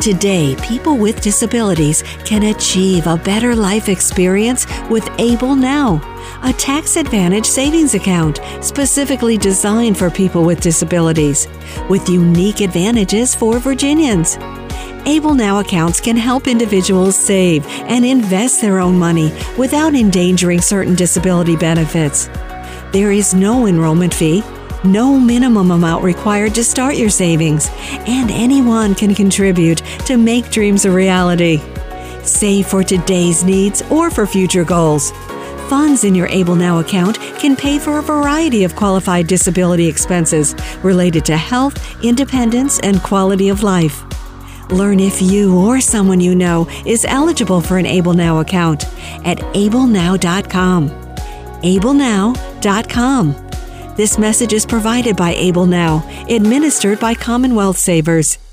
Today, people with disabilities can achieve a better life experience with Able Now, a tax-advantaged savings account specifically designed for people with disabilities, with unique advantages for Virginians. Able Now accounts can help individuals save and invest their own money without endangering certain disability benefits. There is no enrollment fee, no minimum amount required to start your savings, and anyone can contribute to make dreams a reality. Save for today's needs or for future goals. Funds in your Able Now account can pay for a variety of qualified disability expenses related to health, independence, and quality of life. Learn if you or someone you know is eligible for an Able Now account at ablenow.com. ablenow.com. This message is provided by Able Now, administered by Commonwealth Savers.